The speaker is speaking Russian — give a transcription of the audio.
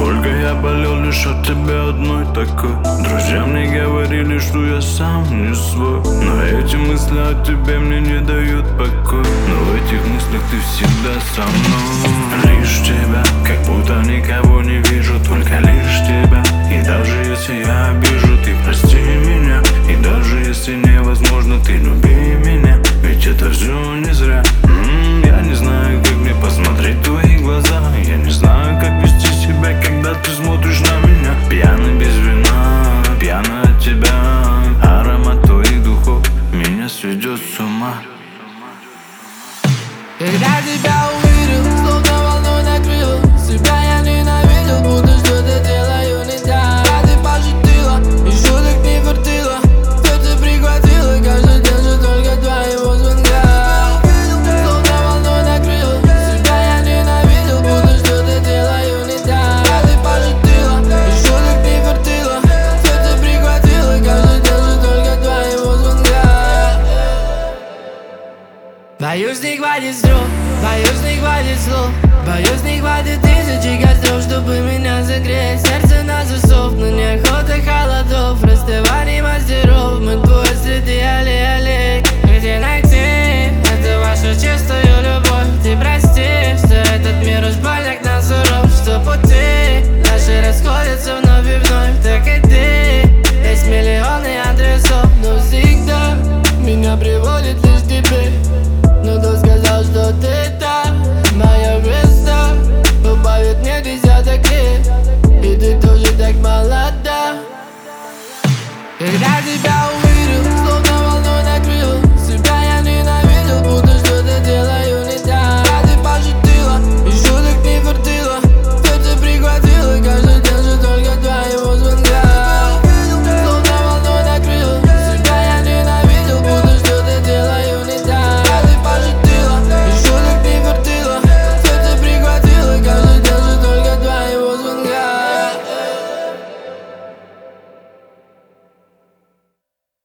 Сколько я болел лишь от тебя одной такой. Друзья мне говорили, что я сам не свой, но эти мысли о тебе мне не дают покоя. Но в этих мыслях ты всегда со мной. Лишь тебя, как будто никого не вижу, только лишь тебя. И даже если я обижу, ты прости меня. И даже если невозможно, ты люби меня. Ведь это все не зря. Я не знаю, как мне посмотреть в твои глаза. Я не знаю, как вести себя, когда ты смотришь на меня. Пьяный без вина, пьяный от тебя. Аромат твоих духов меня сведет с ума. Когда тебя увидел, словно волной накрыло. Себя я ненавидел, будто что-то делаю не так. А ты пошутила, и шуток не хватило. Кто-то прихватило, каждый день же только твоего звонка. Словно волной накрыло. Себя я ненавидел, будто что-то делаю не так. А ты пошутила, и шуток не хватило. Кто-то прихватило, каждый день же только твоего звонка. Боюсь, не хватит строк, боюсь, не хватит слов. Боюсь, не хватит тысячи костров, чтобы меня согреть. Сердце нас